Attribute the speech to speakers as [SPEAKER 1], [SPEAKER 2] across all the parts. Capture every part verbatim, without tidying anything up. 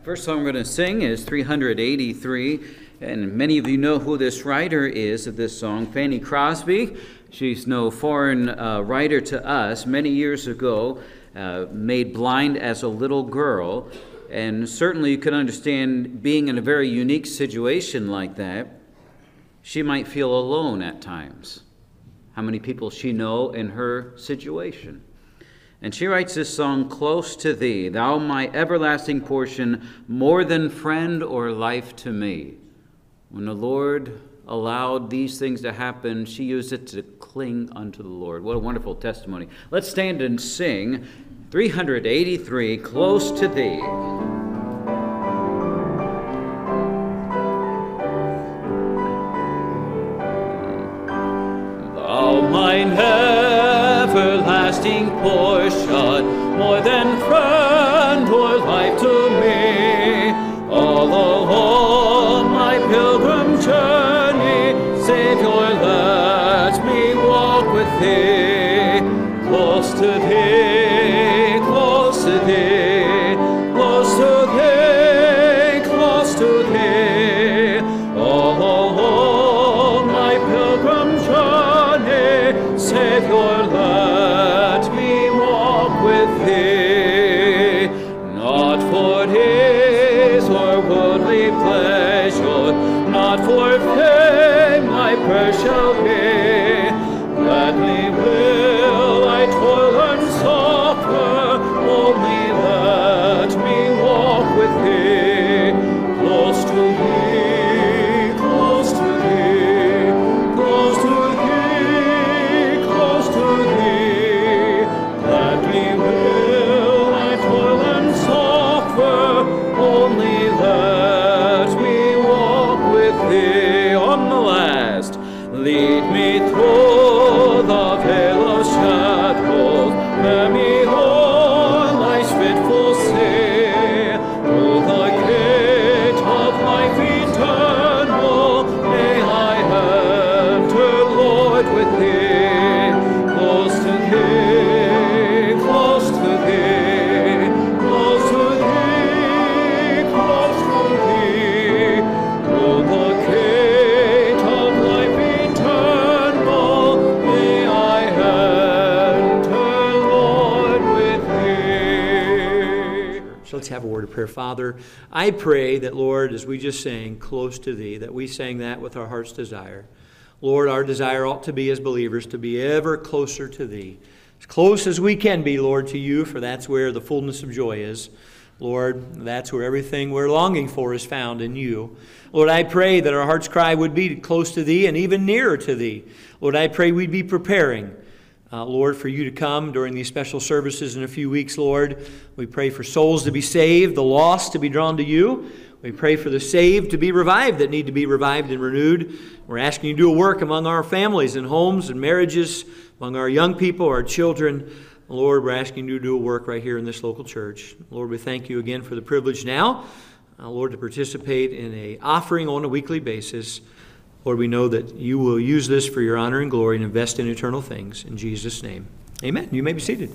[SPEAKER 1] First song we're going to sing is three hundred eighty-three, and many of you know who this writer is of this song, Fanny Crosby. She's no foreign uh, writer to us. Many years ago, uh, made blind as a little girl, and certainly you can understand being in a very unique situation like that. She might feel alone at times. How many people she know in her situation? And she writes this song, Close to Thee, Thou my everlasting portion, more than friend or life to me. When the Lord allowed these things to happen, she used it to cling unto the Lord. What a wonderful testimony. Let's stand and sing three hundred eighty-three, Close to Thee. Thou mine everlasting portion, more than friend or life to me. All along my pilgrim journey, Savior, let me walk with Thee. Close to Thee, close to Thee, close to Thee, close to Thee. All along my pilgrim journey, Savior, let me walk with Thee. Not for ease or worldly pleasure, not for fame my prayer shall be. Gladly will I toil and suffer, only let me walk with Thee. Close to Thee, close to Thee, close to Thee, close to Thee. Gladly will I toil and suffer, only let me walk with Thee. On the last, lead me through the vale of shadows, bear me o'er life's fitful sea, through the gate of life eternal, may I enter, Lord, with Thee. Close to Thee, close to Thee, close to Thee, close to Thee, through the gate of life eternal, may I enter, Lord, with Thee.
[SPEAKER 2] So let's have a word of prayer. Father, I pray that, Lord, as we just sang, Close to Thee, that we sang that with our heart's desire. Lord, our desire ought to be as believers to be ever closer to Thee. As close as we can be, Lord, to You, for that's where the fullness of joy is. Lord, that's where everything we're longing for is found in You. Lord, I pray that our heart's cry would be close to Thee and even nearer to Thee. Lord, I pray we'd be preparing, uh, Lord, for You to come during these special services in a few weeks, Lord. We pray for souls to be saved, the lost to be drawn to You. We pray for the saved to be revived that need to be revived and renewed. We're asking You to do a work among our families and homes and marriages, among our young people, our children. Lord, we're asking You to do a work right here in this local church. Lord, we thank You again for the privilege now, uh, Lord, to participate in an offering on a weekly basis. Lord, we know that You will use this for Your honor and glory and invest in eternal things. In Jesus' name, amen. You may be seated.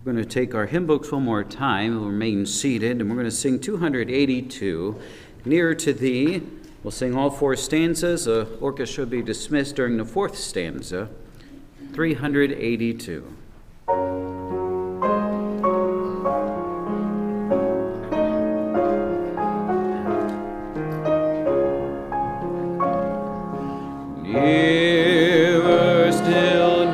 [SPEAKER 1] We're going to take our hymn books one more time. We'll remain seated, and we're going to sing two hundred eighty-two, Nearer to Thee. We'll sing all four stanzas. The orchestra will be dismissed during the fourth stanza, three hundred eighty-two. Nearer, still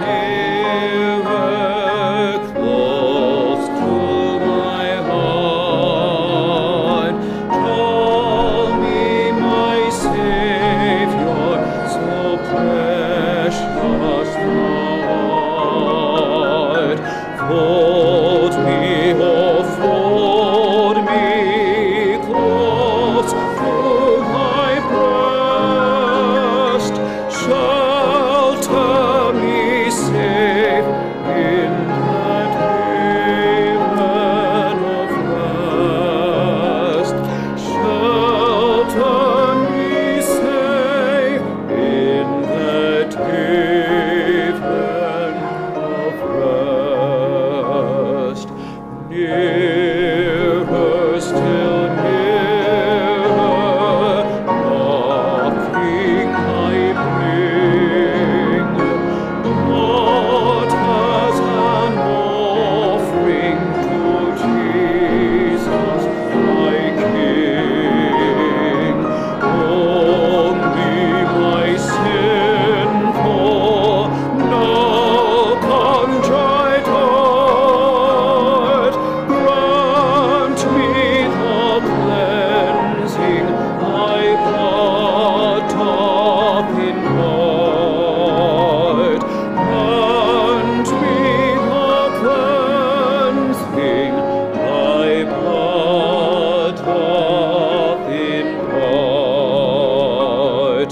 [SPEAKER 1] nearer, close to my heart. Draw me, my Savior, so precious thou art. Fold me, oh, fold me close to thy breast. Shelter me safe in that haven of rest. Shelter me safe in that haven of rest. Nearer, still nearer, knocking I bring. Not as an offering to Jesus, my King, only my sinful, now contrite heart. Grant me the cleansing thy blood doth impart. Grant me the cleansing thy blood doth impart.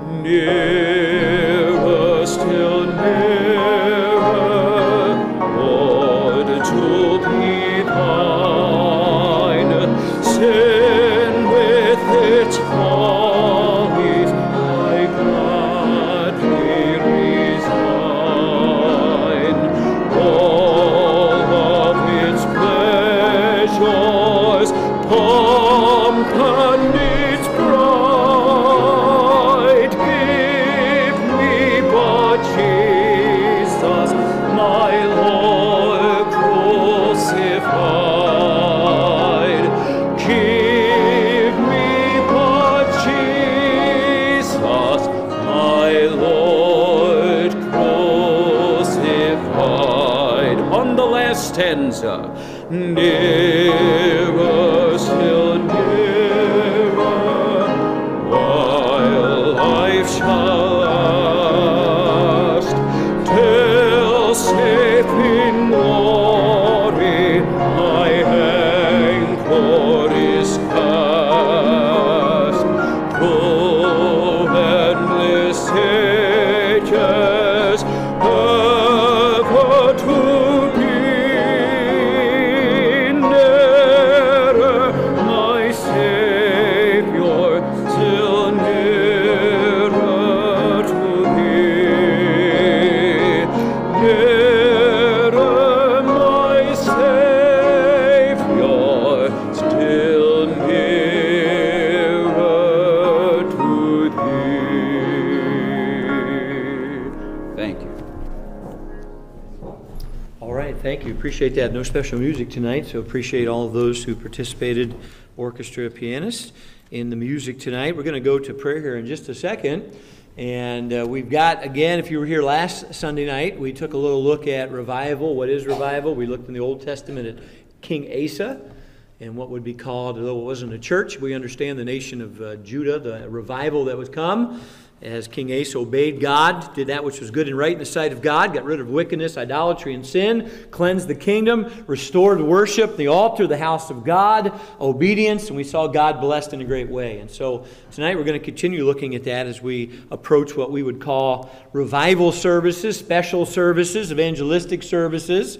[SPEAKER 1] Nearer, still nearer, Lord, to be thine. Sin with its follies I gladly resign. All of its pleasures, pomp and its pride, give me but Jesus, my Lord crucified. Give me but Jesus, my Lord crucified. On the last stanza, nearer, still nearer, while life shall last, till safe in glory my anchor is cast. Through endless ages, ever to be nearer, my Savior, still nearer to thee. Nearer, my Savior, still nearer to thee. Thank you.
[SPEAKER 2] All right, thank you. Appreciate that. No special music tonight, so appreciate all of those who participated, orchestra, pianists, in the music tonight. We're going to go to prayer here in just a second. And uh, we've got, again, if you were here last Sunday night, we took a little look at revival. What is revival? We looked in the Old Testament at King Asa and what would be called, although it wasn't a church, we understand the nation of uh, Judah, the revival that would come as King Asa obeyed God, did that which was good and right in the sight of God, got rid of wickedness, idolatry, and sin, cleansed the kingdom, restored worship, the altar, the house of God, obedience, and we saw God blessed in a great way. And so tonight we're going to continue looking at that as we approach what we would call revival services, special services, evangelistic services,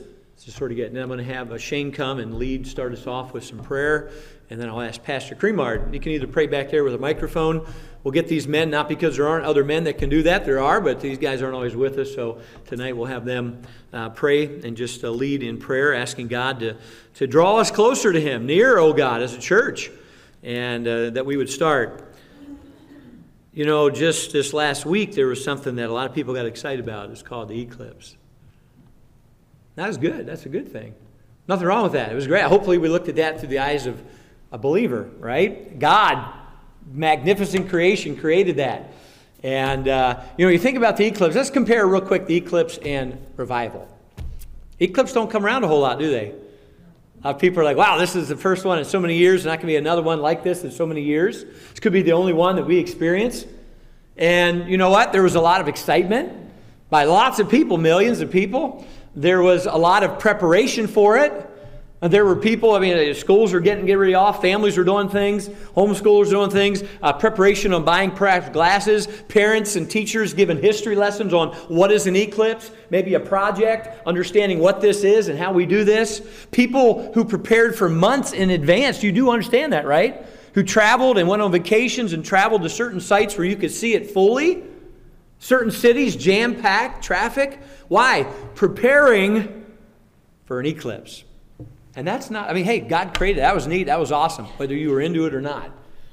[SPEAKER 2] to sort of get. And then I'm going to have uh, Shane come and lead, start us off with some prayer. And then I'll ask Pastor Cremard. You can either pray back there with a microphone. We'll get these men, not because there aren't other men that can do that. There are, but these guys aren't always with us. So tonight we'll have them uh, pray and just uh, lead in prayer, asking God to, to draw us closer to Him, near, oh God, as a church, and uh, that we would start. You know, just this last week, there was something that a lot of people got excited about. It's called the eclipse. That was good. That's a good thing. Nothing wrong with that. It was great. Hopefully we looked at that through the eyes of a believer, right? God, magnificent creation, created that. And, uh, you know, you think about the eclipse. Let's compare real quick the eclipse and revival. Eclipses don't come around a whole lot, do they? Uh, people are like, wow, this is the first one in so many years. There's not going to be another one like this in so many years. This could be the only one that we experience. And you know what? There was a lot of excitement by lots of people, millions of people. There was a lot of preparation for it. And there were people, I mean, schools were getting, getting ready off, families were doing things, homeschoolers doing things, uh, preparation on buying glasses, parents and teachers giving history lessons on what is an eclipse, maybe a project, understanding what this is and how we do this. People who prepared for months in advance, you do understand that, right? Who traveled and went on vacations and traveled to certain sites where you could see it fully. Certain cities, jam-packed, traffic. Why? Preparing for an eclipse. And that's not, I mean, hey, God created it. That was neat. That was awesome, whether you were into it or not.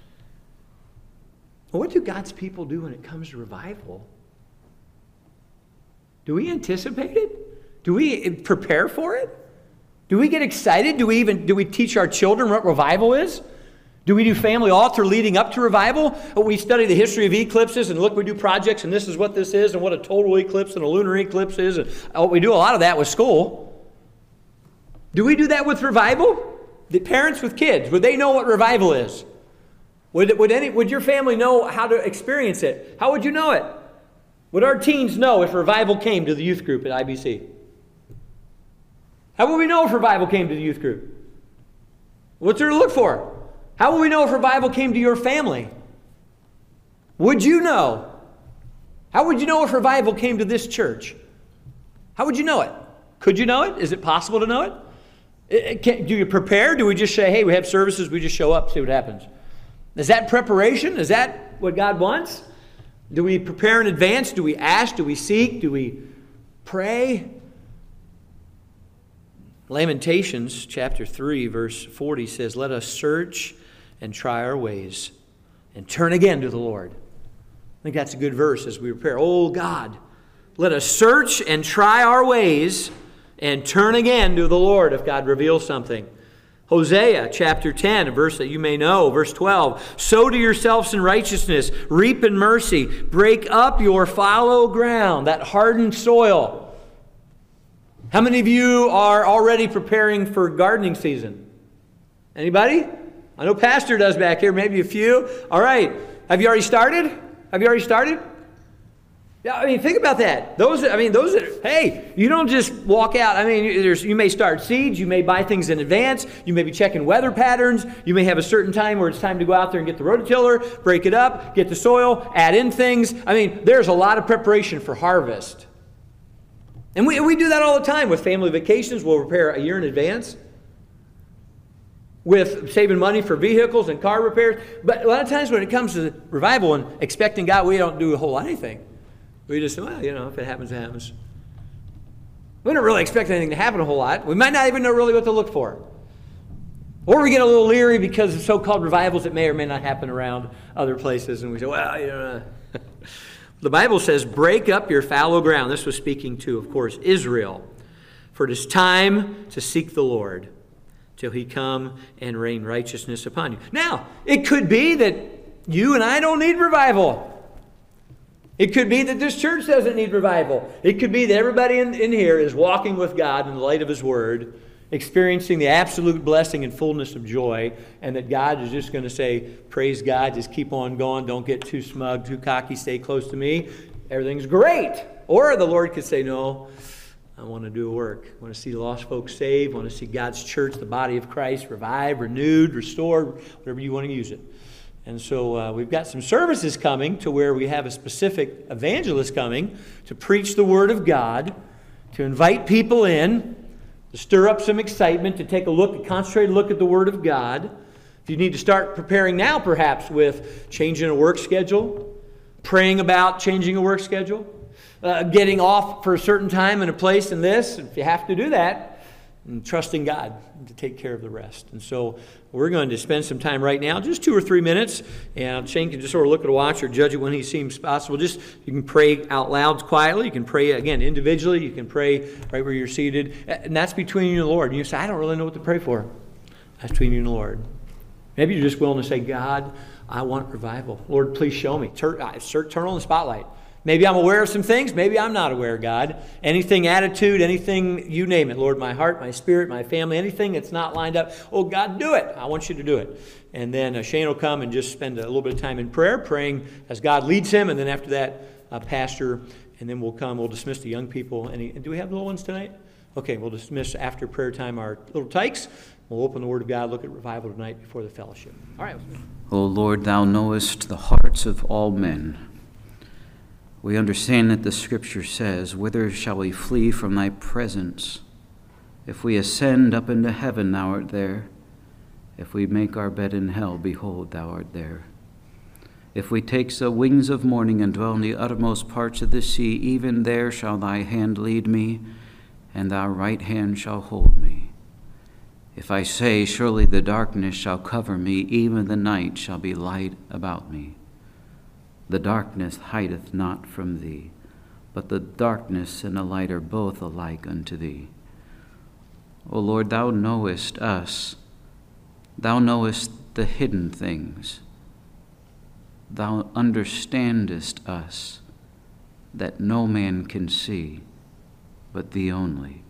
[SPEAKER 2] Well, what do God's people do when it comes to revival? Do we anticipate it? Do we prepare for it? Do we get excited? Do we even, do we teach our children what revival is? Do we do family altar leading up to revival? Or we study the history of eclipses and look, we do projects and this is what this is and what a total eclipse and a lunar eclipse is. And we do a lot of that with school. Do we do that with revival? The parents with kids, would they know what revival is? Would, would, any, would your family know how to experience it? How would you know it? Would our teens know if revival came to the youth group at I B C? How would we know if revival came to the youth group? What's there to look for? How will we know if revival came to your family? Would you know? How would you know if revival came to this church? How would you know it? Could you know it? Is it possible to know it? It, it can, do you prepare? Do we just say, hey, we have services, we just show up, see what happens? Is that preparation? Is that what God wants? Do we prepare in advance? Do we ask? Do we seek? Do we pray? Lamentations chapter three, verse forty says, let us search and try our ways and turn again to the Lord. I think that's a good verse as we prepare. Oh God, let us search and try our ways and turn again to the Lord if God reveals something. Hosea chapter ten, a verse that you may know, verse twelve. Sow to yourselves in righteousness, reap in mercy, break up your fallow ground, that hardened soil. How many of you are already preparing for gardening season? Anybody? I know Pastor does back here, maybe a few. All right. Have you already started? Have you already started? Yeah, I mean, think about that. Those, I mean, those are, hey, you don't just walk out. I mean, there's, you may start seeds. You may buy things in advance. You may be checking weather patterns. You may have a certain time where it's time to go out there and get the rototiller, break it up, get the soil, add in things. I mean, there's a lot of preparation for harvest. And we, we do that all the time with family vacations. We'll prepare a year in advance. With saving money for vehicles and car repairs. But a lot of times when it comes to revival and expecting God, we don't do a whole lot of anything. We just, well, you know, if it happens, it happens. We don't really expect anything to happen a whole lot. We might not even know really what to look for. Or we get a little leery because of so-called revivals that may or may not happen around other places. And we say, well, you know. The Bible says, break up your fallow ground. This was speaking to, of course, Israel. For it is time to seek the Lord till He come and rain righteousness upon you. Now, it could be that you and I don't need revival. It could be that this church doesn't need revival. It could be that everybody in, in here is walking with God in the light of His Word, experiencing the absolute blessing and fullness of joy, and that God is just going to say, praise God, just keep on going, don't get too smug, too cocky, stay close to me. Everything's great. Or the Lord could say, no, I want to do a work. I want to see lost folks saved. I want to see God's church, the body of Christ, revived, renewed, restored, whatever you want to use it. And so uh, we've got some services coming to where we have a specific evangelist coming to preach the Word of God, to invite people in, to stir up some excitement, to take a look, a concentrated look at the Word of God. If you need to start preparing now, perhaps, with changing a work schedule, praying about changing a work schedule, uh, getting off for a certain time and a place in this, if you have to do that, and trusting God to take care of the rest. And so we're going to spend some time right now, just two or three minutes, and Shane can just sort of look at a watch or judge it when he seems possible. Just, you can pray out loud quietly. You can pray, again, individually. You can pray right where you're seated. And that's between you and the Lord. And you say, I don't really know what to pray for. That's between you and the Lord. Maybe you're just willing to say, God, I want revival. Lord, please show me. Turn, turn on the spotlight. Maybe I'm aware of some things. Maybe I'm not aware, God. Anything, attitude, anything, you name it. Lord, my heart, my spirit, my family, anything that's not lined up. Oh, God, do it. I want you to do it. And then uh, Shane will come and just spend a little bit of time in prayer, praying as God leads him. And then after that, uh, Pastor, and then we'll come. We'll dismiss the young people. Any, do we have little ones tonight? Okay, we'll dismiss after prayer time our little tykes. We'll open the Word of God, look at revival tonight before the fellowship. All right.
[SPEAKER 1] O Lord, thou knowest the hearts of all men. We understand that the Scripture says, whither shall we flee from thy presence? If we ascend up into heaven, thou art there. If we make our bed in hell, behold, thou art there. If we take the wings of morning and dwell in the uttermost parts of the sea, even there shall thy hand lead me, and thy right hand shall hold me. If I say, surely the darkness shall cover me, even the night shall be light about me. The darkness hideth not from thee, but the darkness and the light are both alike unto thee. O Lord, thou knowest us. Thou knowest the hidden things. Thou understandest us, that no man can see, but thee only.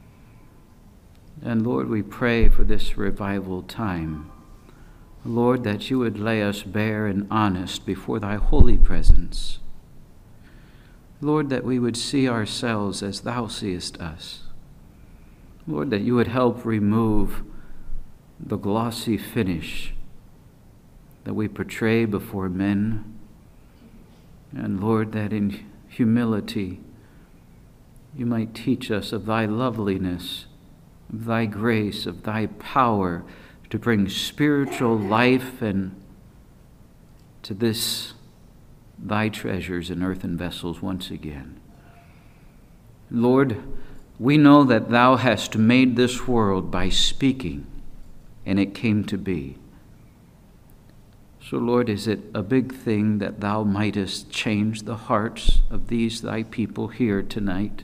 [SPEAKER 1] And Lord, we pray for this revival time. Lord, that you would lay us bare and honest before thy holy presence. Lord, that we would see ourselves as thou seest us. Lord, that you would help remove the glossy finish that we portray before men. And Lord, that in humility you might teach us of thy loveliness, of thy grace, of thy power, to bring spiritual life and to this, thy treasures in earthen vessels once again. Lord, we know that thou hast made this world by speaking, and it came to be. So, Lord, is it a big thing that thou mightest change the hearts of these thy people here tonight?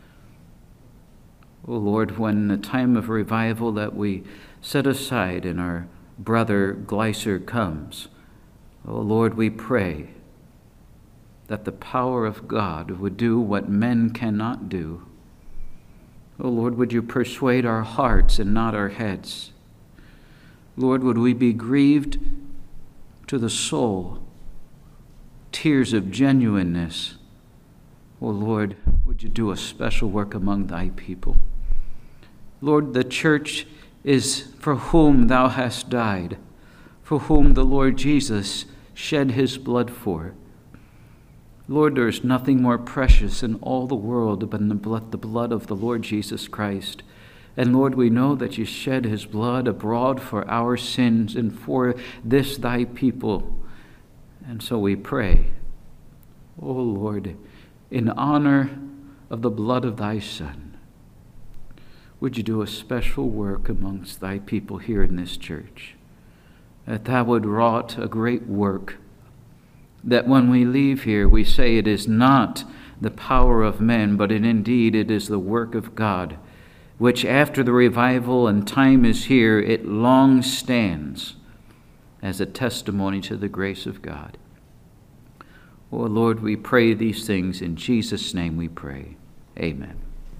[SPEAKER 1] O Lord, when the time of revival that we set aside and our brother Gleiser comes, O Lord, we pray that the power of God would do what men cannot do. O Lord, would you persuade our hearts and not our heads? Lord, would we be grieved to the soul, tears of genuineness? O Lord, would you do a special work among thy people? Lord, the church is for whom thou hast died, for whom the Lord Jesus shed his blood for. Lord, there is nothing more precious in all the world than the blood, the blood of the Lord Jesus Christ. And Lord, we know that you shed his blood abroad for our sins and for this thy people. And so we pray, O Lord, in honor of the blood of thy Son, would you do a special work amongst thy people here in this church, that thou would wrought a great work, that when we leave here we say it is not the power of men, but it, indeed it is the work of God, which after the revival and time is here, it long stands as a testimony to the grace of God. Oh Lord, we pray these things in Jesus' name we pray. Amen.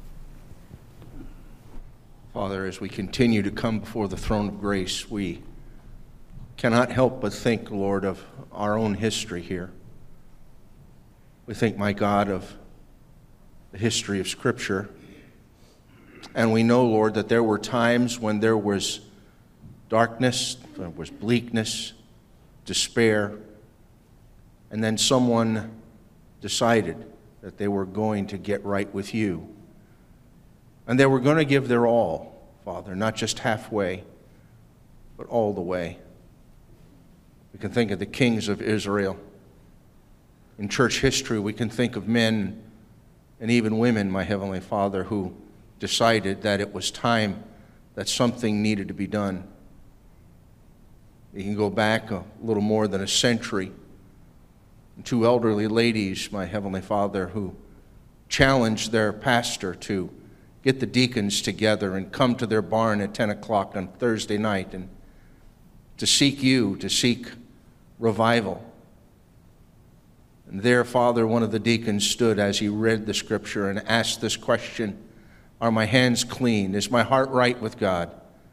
[SPEAKER 3] Father, as we continue to come before the throne of grace, we cannot help but think, Lord, of our own history here. We think, my God, of the history of Scripture. And we know, Lord, that there were times when there was darkness, there was bleakness, despair, and then someone decided that they were going to get right with you. And they were going to give their all, Father, not just halfway, but all the way. We can think of the kings of Israel. In church history, we can think of men and even women, my Heavenly Father, who decided that it was time that something needed to be done. You can go back a little more than a century. Two elderly ladies, my Heavenly Father, who challenged their pastor to get the deacons together and come to their barn at ten o'clock on Thursday night and to seek you, to seek revival. And there, Father, one of the deacons stood as he read the scripture and asked this question, are my hands clean? Is my heart right with God?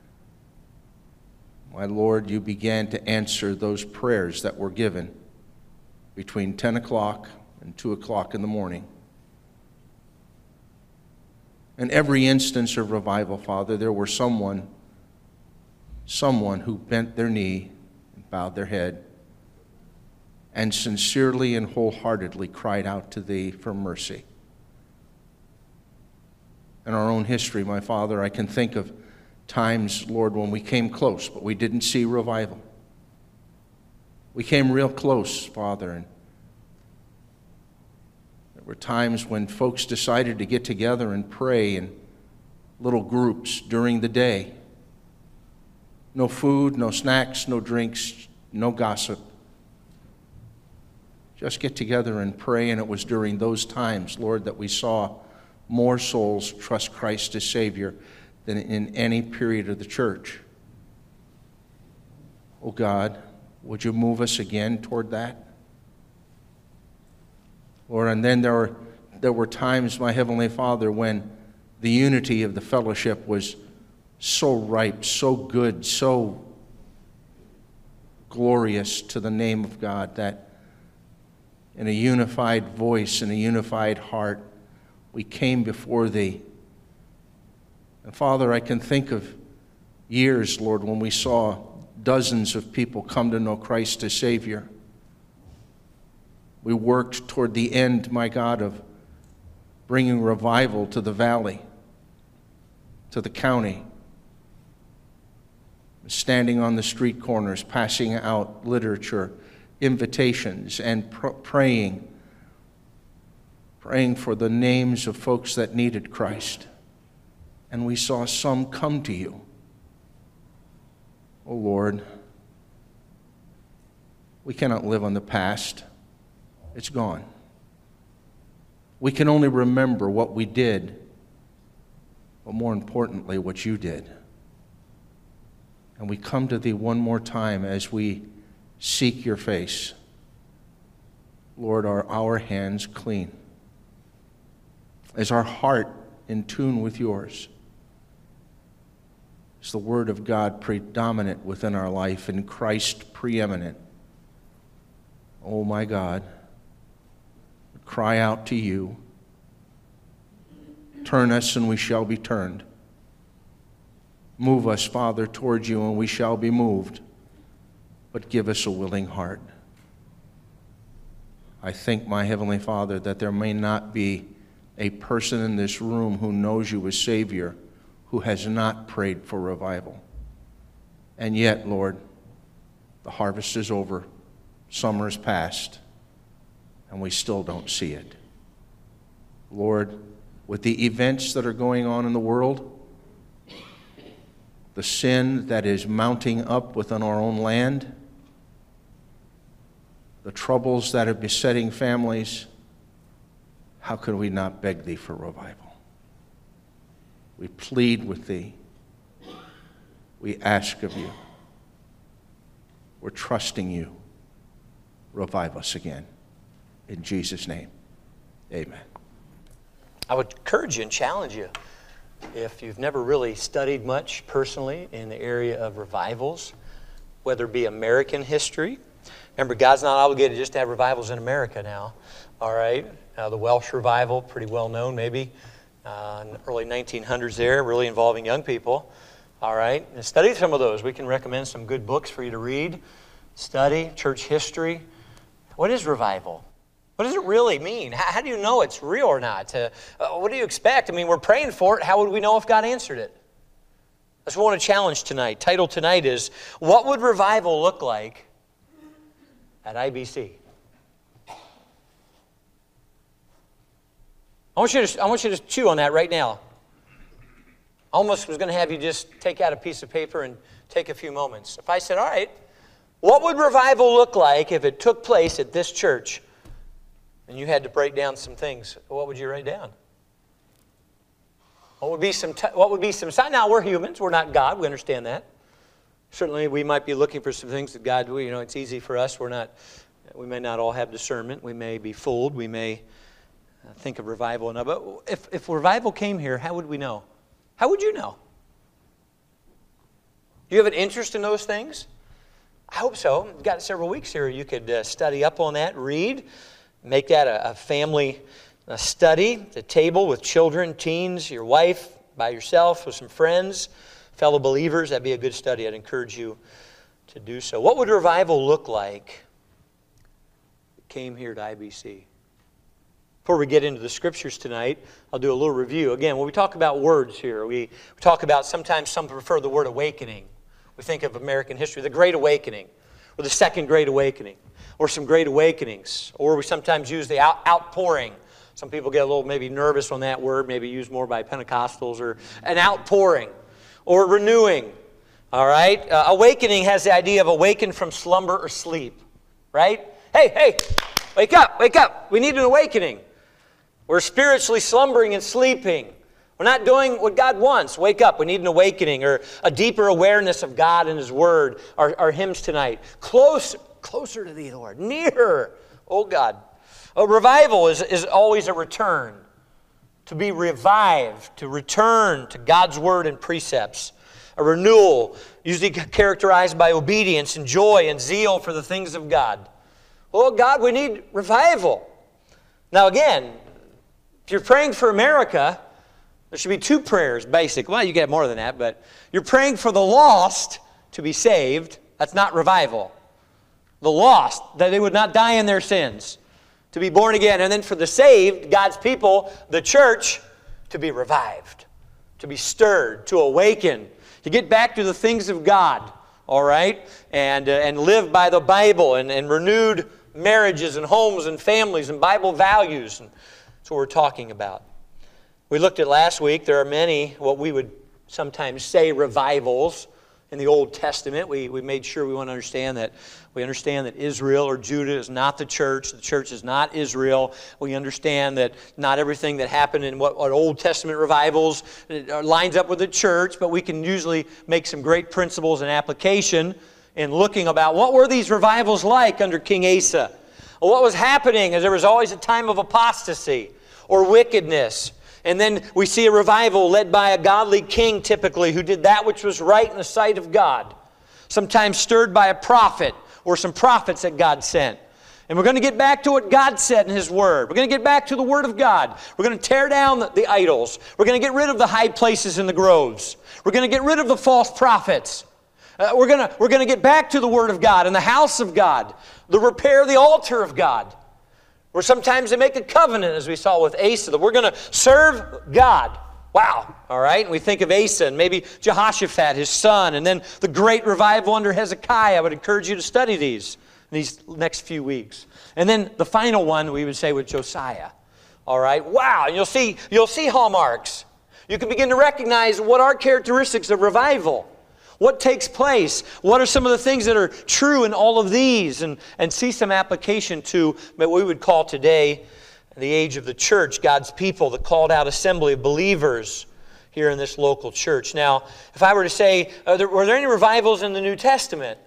[SPEAKER 3] My Lord, you began to answer those prayers that were given between ten o'clock and two o'clock in the morning. In every instance of revival, Father, there were someone, someone who bent their knee and bowed their head and sincerely and wholeheartedly cried out to thee for mercy. In our own history, my Father, I can think of times, Lord, when we came close, but we didn't see revival. We came real close, Father, and there were times when folks decided to get together and pray in little groups during the day. No food, no snacks, no drinks, no gossip. Just get together and pray, and it was during those times, Lord, that we saw more souls trust Christ as Savior than in any period of the church. Oh God, would you move us again toward that? Lord, and then there were, there were times, my Heavenly Father, when the unity of the fellowship was so ripe, so good, so glorious to the name of God that in a unified voice, in a unified heart, we came before Thee. And Father, I can think of years, Lord, when we saw dozens of people come to know Christ as Savior. We worked toward the end, my God, of bringing revival to the valley, to the county, standing on the street corners, passing out literature, invitations, and pr- praying, praying for the names of folks that needed Christ. And we saw some come to you. Oh Lord, we cannot live on the past. It's gone. We can only remember what we did, but more importantly, what you did. And we come to Thee one more time as we seek your face. Lord, are our hands clean? Is our heart in tune with yours? Is the Word of God predominant within our life and Christ preeminent? Oh my God, we cry out to you. Turn us and we shall be turned. Move us, Father, towards you and we shall be moved. But give us a willing heart. I think, my Heavenly Father, that there may not be a person in this room who knows you as Savior who has not prayed for revival. And yet, Lord, the harvest is over, summer is past, and we still don't see it. Lord, with the events that are going on in the world, the sin that is mounting up within our own land, the troubles that are besetting families, how could we not beg Thee for revival? We plead with Thee. We ask of you. We're trusting you. Revive us again. In Jesus' name, amen.
[SPEAKER 2] I would encourage you and challenge you, if you've never really studied much personally in the area of revivals, whether it be American history. Remember, God's not obligated just to have revivals in America now. All right? Uh, the Welsh revival, pretty well known maybe, uh, in the early nineteen hundreds there, really involving young people. All right? And study some of those. We can recommend some good books for you to read. Study church history. What is revival? What does it really mean? How, how do you know it's real or not? Uh, uh, what do you expect? I mean, we're praying for it. How would we know if God answered it? That's what I want to challenge tonight. Title tonight is, what would revival look like at I B C? I want you to, I want you to chew on that right now. I almost was going to have you just take out a piece of paper and take a few moments. If I said, all right, what would revival look like if it took place at this church? And you had to break down some things. What would you write down? What would be some, t- what would be some sign? Now, we're humans. We're not God. We understand that. Certainly, we might be looking for some things that God, you know, it's easy for us. We're not, we may not all have discernment. We may be fooled. We may think of revival. And, but if, if revival came here, how would we know? How would you know? Do you have an interest in those things? I hope so. You've got several weeks here. You could uh, study up on that, read. Make that a, a family a study, the table with children, teens, your wife, by yourself, with some friends, fellow believers. That'd be a good study. I'd encourage you to do so. What would revival look like if it came here to I B C? Before we get into the scriptures tonight, I'll do a little review. Again, when we talk about words here, we, we talk about, sometimes some prefer the word awakening. We think of American history, the Great Awakening, or the Second Great Awakening, or some Great Awakenings, or we sometimes use the out, outpouring. Some people get a little maybe nervous on that word, maybe used more by Pentecostals, or an outpouring, or renewing. All right? Uh, awakening has the idea of awaken from slumber or sleep, right? Hey, hey, wake up, wake up. We need an awakening. We're spiritually slumbering and sleeping. We're not doing what God wants. Wake up. We need an awakening or a deeper awareness of God and His Word. Our, our hymns tonight. Close, closer to Thee, Lord. Nearer, oh God. A revival is, is always a return. To be revived, to return to God's Word and precepts. A renewal, usually characterized by obedience and joy and zeal for the things of God. Oh God, we need revival. Now again, if you're praying for America, there should be two prayers, basic. Well, you get more than that, but you're praying for the lost to be saved. That's not revival. The lost, that they would not die in their sins, to be born again. And then for the saved, God's people, the church, to be revived, to be stirred, to awaken, to get back to the things of God, all right? And, uh, and live by the Bible and, and renewed marriages and homes and families and Bible values. And that's what we're talking about. We looked at last week, there are many, what we would sometimes say, revivals in the Old Testament. We, we made sure we want to understand that. We understand that Israel or Judah is not the church. The church is not Israel. We understand that not everything that happened in what, what Old Testament revivals lines up with the church, but we can usually make some great principles and application in looking about what were these revivals like under King Asa. What was happening is there was always a time of apostasy or wickedness. And then we see a revival led by a godly king typically who did that which was right in the sight of God. Sometimes stirred by a prophet or some prophets that God sent. And we're going to get back to what God said in His Word. We're going to get back to the Word of God. We're going to tear down the, the idols. We're going to get rid of the high places in the groves. We're going to get rid of the false prophets. Uh, we're going to, we're going to get back to the Word of God and the house of God. The repair of the altar of God. Or sometimes they make a covenant, as we saw with Asa, that we're going to serve God. Wow. All right. And we think of Asa and maybe Jehoshaphat, his son, and then the great revival under Hezekiah. I would encourage you to study these in these next few weeks. And then the final one we would say with Josiah. All right. Wow. And you'll see, you'll see hallmarks. You can begin to recognize what are characteristics of revival. What takes place? What are some of the things that are true in all of these? And, and see some application to what we would call today the age of the church, God's people, the called out assembly of believers here in this local church. Now, if I were to say, are there, were there any revivals in the New Testament?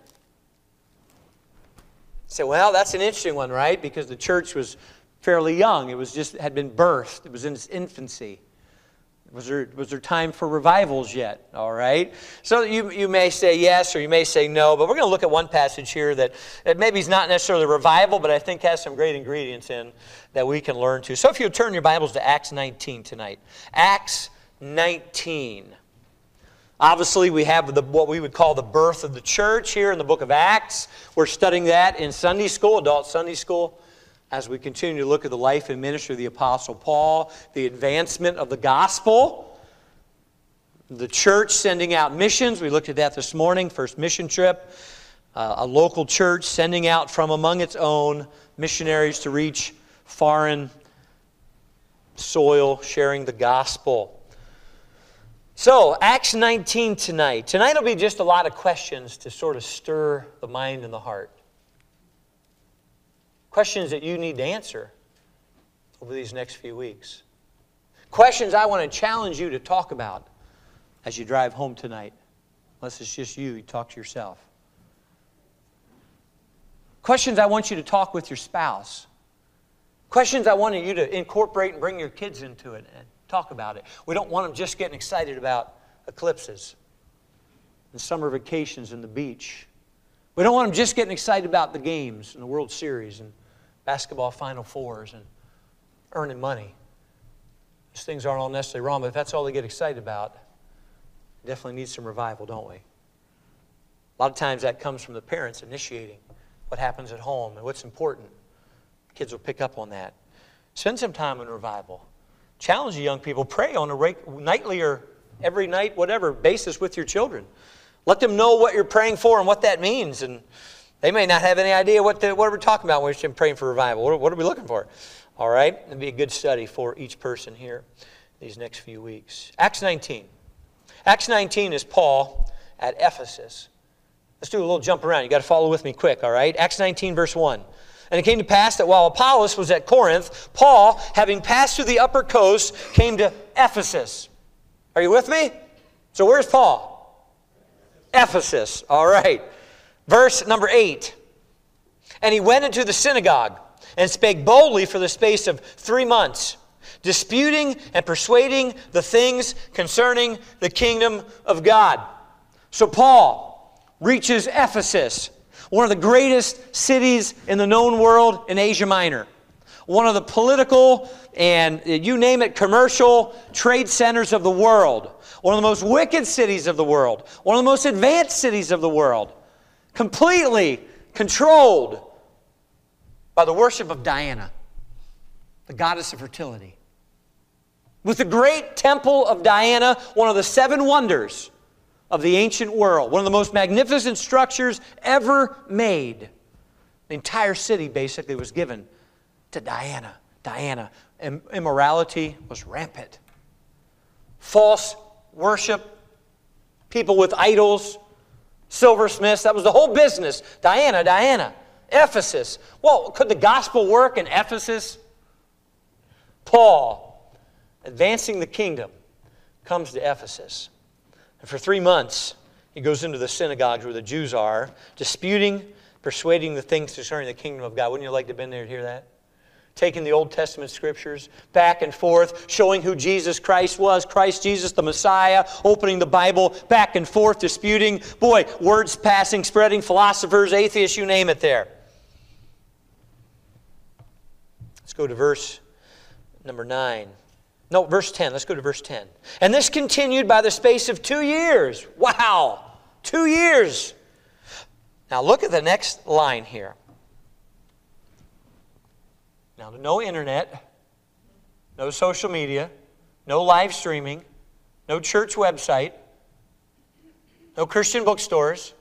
[SPEAKER 2] Say, well, that's an interesting one, right? Because the church was fairly young. It was just had been birthed. It was in its infancy. Was there, was there time for revivals yet? All right. So you, you may say yes or you may say no, but we're going to look at one passage here that, that maybe is not necessarily a revival, but I think has some great ingredients in that we can learn to. So if you'll turn your Bibles to Acts nineteen tonight. Acts nineteen. Obviously, we have the, what we would call the birth of the church here in the book of Acts. We're studying that in Sunday school, adult Sunday school. as we continue to look at the life and ministry of the Apostle Paul, the advancement of the gospel, the church sending out missions. We looked at that this morning, first mission trip. Uh, a local church sending out from among its own missionaries to reach foreign soil, sharing the gospel. So, Acts nineteen tonight. Tonight will be just a lot of questions to sort of stir the mind and the heart. Questions that you need to answer over these next few weeks. Questions I want to challenge you to talk about as you drive home tonight. Unless it's just you, you talk to yourself. Questions I want you to talk with your spouse. Questions I want you to incorporate and bring your kids into it and talk about it. We don't want them just getting excited about eclipses and summer vacations and the beach. We don't want them just getting excited about the games and the World Series and basketball Final Fours and earning money. Those things aren't all necessarily wrong, but if that's all they get excited about, we definitely need some revival, don't we? A lot of times that comes from the parents initiating what happens at home and what's important. Kids will pick up on that. Spend some time in revival. Challenge the young people. Pray on a nightly or every night, whatever, basis with your children. Let them know what you're praying for and what that means. And they may not have any idea what, the, what we're talking about when we're praying for revival. What, what are we looking for? All right? It'll be a good study for each person here these next few weeks. Acts nineteen. Acts nineteen is Paul at Ephesus. Let's do a little jump around. You've got to follow with me quick, all right? Acts nineteen, verse one. And it came to pass that while Apollos was at Corinth, Paul, having passed through the upper coast, came to Ephesus. Are you with me? So where's Paul? Ephesus. All right. Verse number eight. And he went into the synagogue and spake boldly for the space of three months, disputing and persuading the things concerning the kingdom of God. So Paul reaches Ephesus, one of the greatest cities in the known world in Asia Minor. One of the political and, you name it, commercial trade centers of the world. One of the most wicked cities of the world. One of the most advanced cities of the world. Completely controlled by the worship of Diana, the goddess of fertility. With the great temple of Diana, one of the seven wonders of the ancient world. One of the most magnificent structures ever made. The entire city basically was given to Diana. Diana. Immorality was rampant. False worship. People with idols. Silversmiths. That was the whole business. Diana, Diana. Ephesus. Well, could the gospel work in Ephesus? Paul, advancing the kingdom, comes to Ephesus. And for three months, he goes into the synagogues where the Jews are, disputing, persuading the things concerning the kingdom of God. Wouldn't you like to have been there to hear that? Taking the Old Testament scriptures back and forth, showing who Jesus Christ was, Christ Jesus the Messiah, opening the Bible back and forth, disputing. Boy, words passing, spreading, philosophers, atheists, you name it there. Let's go to verse number nine. No, verse ten. Let's go to verse ten. And this continued by the space of two years. Wow! Two years. Now look at the next line here. Now, no internet, no social media, no live streaming, no church website, no Christian bookstores,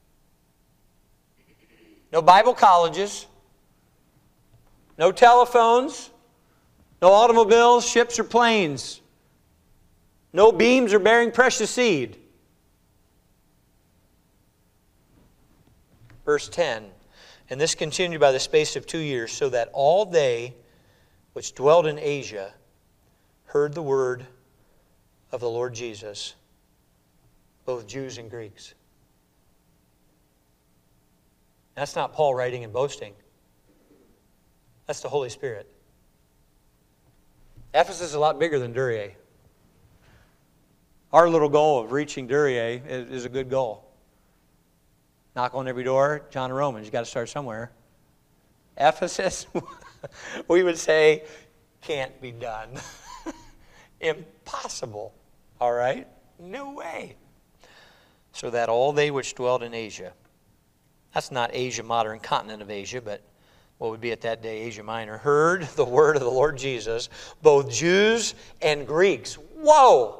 [SPEAKER 2] no Bible colleges, no telephones, no automobiles, ships, or planes. No beams or bearing precious seed. Verse ten. And this continued by the space of two years, so that all they which dwelled in Asia heard the word of the Lord Jesus, both Jews and Greeks. That's not Paul writing and boasting. That's the Holy Spirit. Ephesus is a lot bigger than Duryea. Our little goal of reaching Duryea is, is a good goal. Knock on every door, John and Romans. You've got to start somewhere. Ephesus, we would say, can't be done. Impossible. All right? No way. So that all they which dwelled in Asia, that's not Asia, modern continent of Asia, but what would be at that day Asia Minor, heard the word of the Lord Jesus, both Jews and Greeks. Whoa!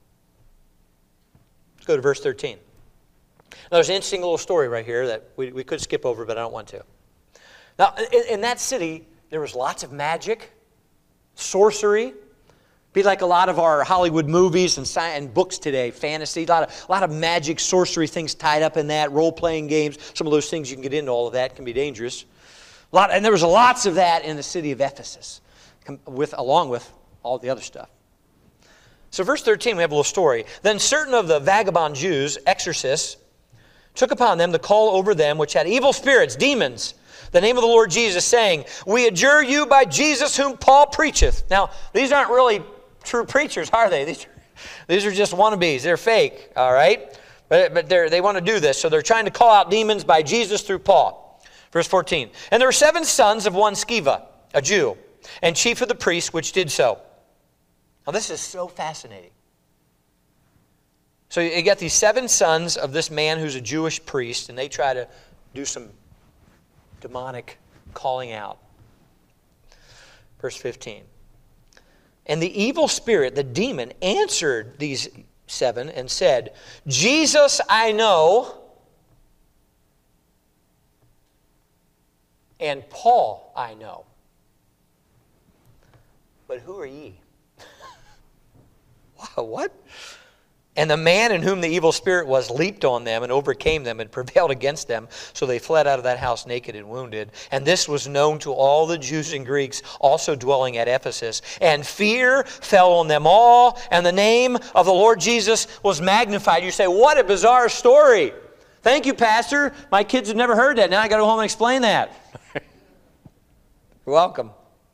[SPEAKER 2] Let's go to verse thirteen. Now, there's an interesting little story right here that we, we could skip over, but I don't want to. Now, in, in that city, there was lots of magic, sorcery. Be like a lot of our Hollywood movies and, sci- and books today, fantasy, a lot, of, a lot of magic, sorcery things tied up in that, role-playing games. Some of those things you can get into all of that can be dangerous. A lot, and there was lots of that in the city of Ephesus, with, along with all the other stuff. So verse thirteen, we have a little story. Then certain of the vagabond Jews, exorcists, took upon them to call over them which had evil spirits, demons, the name of the Lord Jesus, saying, we adjure you by Jesus whom Paul preacheth. Now, these aren't really true preachers, are they? These are, these are just wannabes. They're fake, all right? But, but they're, they want to do this. So they're trying to call out demons by Jesus through Paul. Verse fourteen. And there were seven sons of one Sceva, a Jew, and chief of the priests, which did so. Now this is so fascinating. So you get these seven sons of this man who's a Jewish priest, and they try to do some demonic calling out. Verse fifteen. And the evil spirit, the demon, answered these seven and said, Jesus I know, and Paul I know. But who are ye? Wow, what? And the man in whom the evil spirit was leaped on them and overcame them and prevailed against them. So they fled out of that house naked and wounded. And this was known to all the Jews and Greeks also dwelling at Ephesus. And fear fell on them all, and the name of the Lord Jesus was magnified. You say, what a bizarre story. Thank you, Pastor. My kids have never heard that. Now I got to go home and explain that. You're welcome.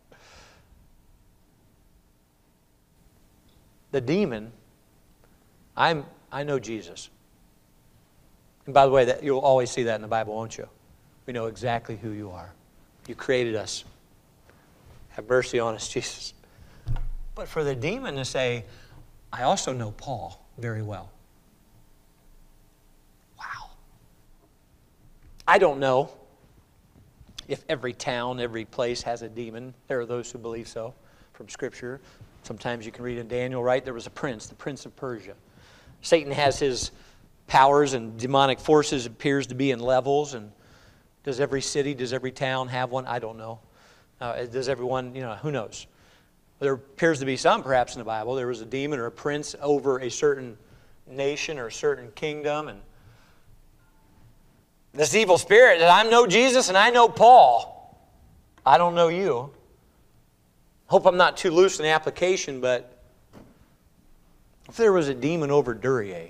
[SPEAKER 2] The demon, I'm, I know Jesus. And by the way, that you'll always see that in the Bible, won't you? We know exactly who you are. You created us. Have mercy on us, Jesus. But for the demon to say, I also know Paul very well. Wow. I don't know if every town, every place has a demon. There are those who believe so from Scripture. Sometimes you can read in Daniel, right? There was a prince, the prince of Persia. Satan has his powers and demonic forces appears to be in levels. And does every city, does every town have one? I don't know. Uh, does everyone, you know, who knows? There appears to be some, perhaps, in the Bible. There was a demon or a prince over a certain nation or a certain kingdom. And this evil spirit that I know Jesus and I know Paul. I don't know you. Hope I'm not too loose in the application, but if there was a demon over Duryea,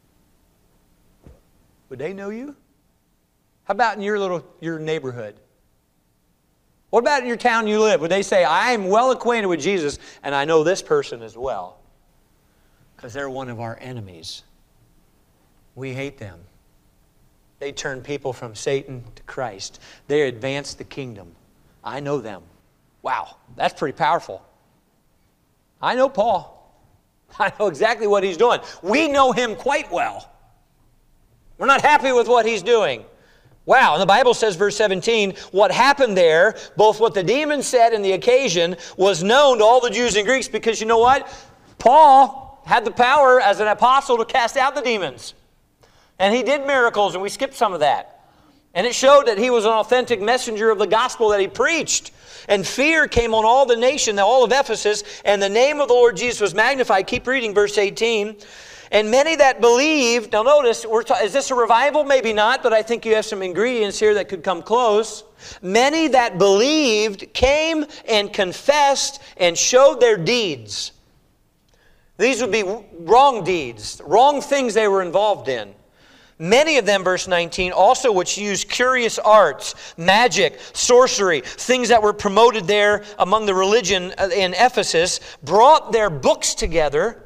[SPEAKER 2] would they know you? How about in your little your neighborhood? What about in your town you live? Would they say, I'm well acquainted with Jesus, and I know this person as well? Because they're one of our enemies. We hate them. They turn people from Satan to Christ. They advance the kingdom. I know them. Wow, that's pretty powerful. I know Paul. I know exactly what he's doing. We know him quite well. We're not happy with what he's doing. Wow, and the Bible says, verse seventeen, what happened there, both what the demon said and the occasion, was known to all the Jews and Greeks because you know what? Paul had the power as an apostle to cast out the demons. And he did miracles, and we skipped some of that. And it showed that he was an authentic messenger of the gospel that he preached. And fear came on all the nation, all of Ephesus, and the name of the Lord Jesus was magnified. Keep reading verse eighteen. And many that believed, now notice, we're ta- is this a revival? Maybe not, but I think you have some ingredients here that could come close. Many that believed came and confessed and showed their deeds. These would be wrong deeds, wrong things they were involved in. Many of them, verse nineteen, also which used curious arts, magic, sorcery, things that were promoted there among the religion in Ephesus, brought their books together,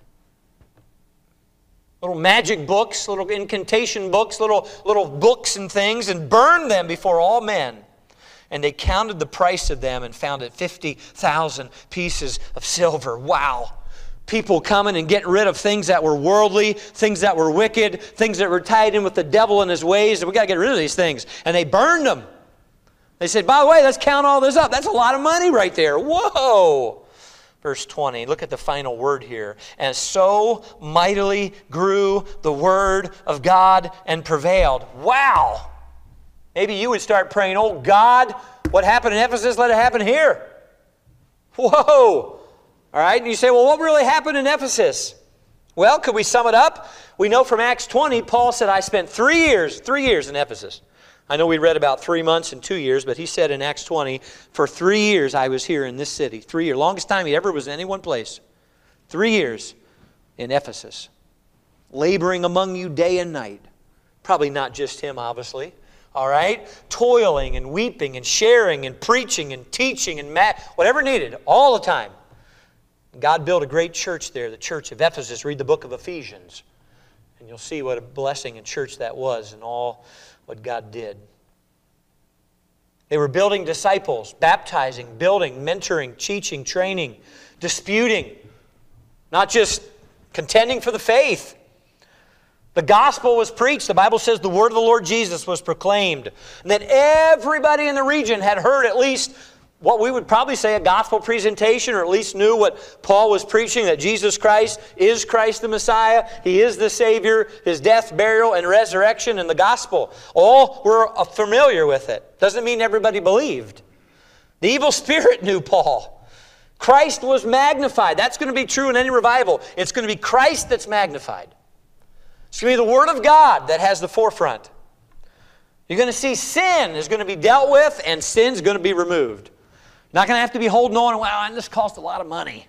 [SPEAKER 2] little magic books, little incantation books, little, little books and things, and burned them before all men. And they counted the price of them and found it fifty thousand pieces of silver. Wow. People coming and getting rid of things that were worldly, things that were wicked, things that were tied in with the devil and his ways. And we got to get rid of these things. And they burned them. They said, by the way, let's count all this up. That's a lot of money right there. Whoa! Verse twenty, look at the final word here. And so mightily grew the word of God and prevailed. Wow! Maybe you would start praying, oh God, what happened in Ephesus, let it happen here. Whoa! All right, and you say, well, what really happened in Ephesus? Well, could we sum it up? We know from Acts twenty, Paul said, I spent three years, three years in Ephesus. I know we read about three months and two years, but he said in Acts twenty, for three years I was here in this city. Three years. Longest time he ever was in any one place. Three years in Ephesus. Laboring among you day and night. Probably not just him, obviously. All right? Toiling and weeping and sharing and preaching and teaching and ma- whatever needed, all the time. God built a great church there, the church of Ephesus. Read the book of Ephesians. And you'll see what a blessing and church that was and all what God did. They were building disciples, baptizing, building, mentoring, teaching, training, disputing. Not just contending for the faith. The gospel was preached. The Bible says the word of the Lord Jesus was proclaimed. And that everybody in the region had heard at least what we would probably say a gospel presentation, or at least knew what Paul was preaching, that Jesus Christ is Christ the Messiah. He is the Savior, His death, burial, and resurrection, and the gospel. All were familiar with it. Doesn't mean everybody believed. The evil spirit knew Paul. Christ was magnified. That's going to be true in any revival. It's going to be Christ that's magnified. It's going to be the Word of God that has the forefront. You're going to see sin is going to be dealt with, and sin's going to be removed. Not going to have to be holding on, wow, and this cost a lot of money.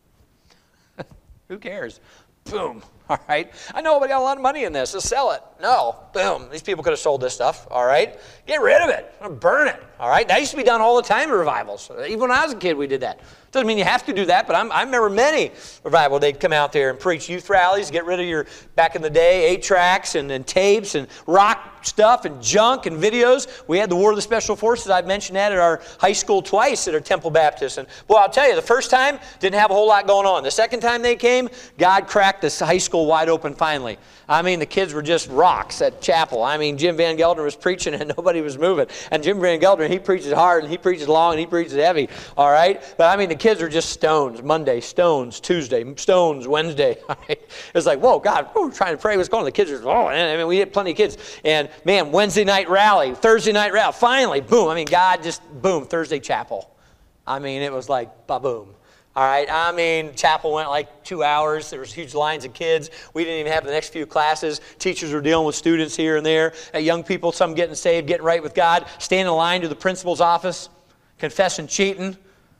[SPEAKER 2] Who cares? Boom. All right. I know we got a lot of money in this. Let's sell it. No. Boom. These people could have sold this stuff. All right. Get rid of it. Burn it. All right. That used to be done all the time in revivals. Even when I was a kid, we did that. Doesn't mean you have to do that, but I'm, I remember many revival. They'd come out there and preach youth rallies, get rid of your, back in the day, eight tracks and, and tapes and rock stuff and junk and videos. We had the War of the Special Forces. I've mentioned that at our high school twice at our Temple Baptist. And boy, I'll tell you, the first time didn't have a whole lot going on. The second time they came, God cracked this high school wide open finally. I mean, the kids were just rocks at chapel. I mean, Jim Van Gelder was preaching and nobody was moving. And Jim Van Gelder, he preaches hard and he preaches long and he preaches heavy. All right? But I mean, the kids were just stones. Monday, stones. Tuesday, stones. Wednesday. It was like, whoa, God, we're trying to pray. What's going on? The kids are, oh, I mean, we had plenty of kids. And man, Wednesday night rally, Thursday night rally. Finally, boom. I mean, God just, boom, Thursday chapel. I mean, it was like, ba-boom. All right, I mean, chapel went like two hours. There was huge lines of kids. We didn't even have the next few classes. Teachers were dealing with students here and there. Uh, young people, some getting saved, getting right with God, standing in line to the principal's office, confessing, cheating,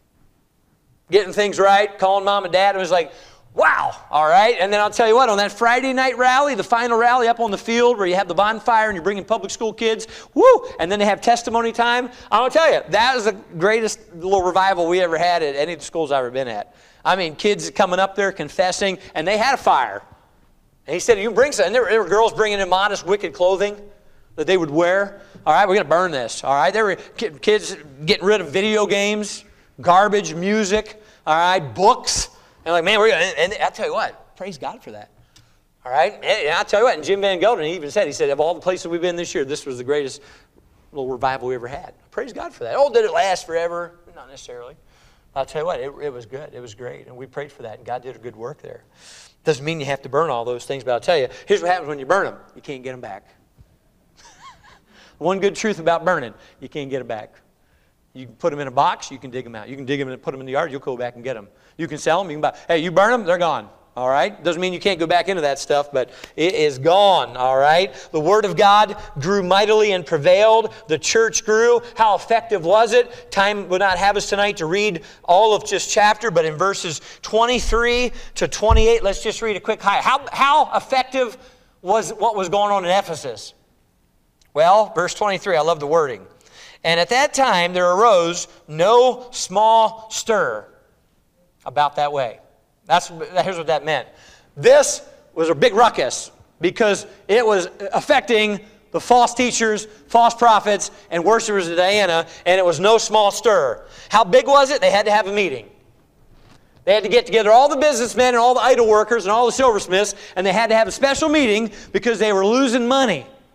[SPEAKER 2] getting things right, calling mom and dad. It was like, wow, all right. And then I'll tell you what, on that Friday night rally, the final rally up on the field where you have the bonfire and you're bringing public school kids, woo, and then they have testimony time. I'll tell you, that was the greatest little revival we ever had at any of the schools I've ever been at. I mean, kids coming up there confessing, and they had a fire. And he said, you bring some. And there were, there were girls bringing in modest, wicked clothing that they would wear. All right, we're going to burn this. All right, there were kids getting rid of video games, garbage, music, all right, books. And like, man, we're gonna, and I'll tell you what, praise God for that. All right? And I'll tell you what, and Jim Van Gelder, he even said, he said, of all the places we've been this year, this was the greatest little revival we ever had. Praise God for that. Oh, did it last forever? Not necessarily. I'll tell you what, it, it was good. It was great. And we prayed for that, and God did a good work there. Doesn't mean you have to burn all those things, but I'll tell you, here's what happens when you burn them. You can't get them back. One good truth about burning, you can't get them back. You can put them in a box, you can dig them out. You can dig them and put them in the yard, you'll go back and get them. You can sell them, you can buy. Hey, you burn them, they're gone. All right? Doesn't mean you can't go back into that stuff, but it is gone. All right? The Word of God grew mightily and prevailed. The church grew. How effective was it? Time would not have us tonight to read all of this chapter, but in verses twenty-three to twenty-eight, let's just read a quick high. How, how effective was what was going on in Ephesus? Well, verse twenty-three, I love the wording. And at that time there arose no small stir about that way. That's, here's what that meant. This was a big ruckus because it was affecting the false teachers, false prophets, and worshipers of Diana, and it was no small stir. How big was it? They had to have a meeting. They had to get together all the businessmen and all the idol workers and all the silversmiths, and they had to have a special meeting because they were losing money.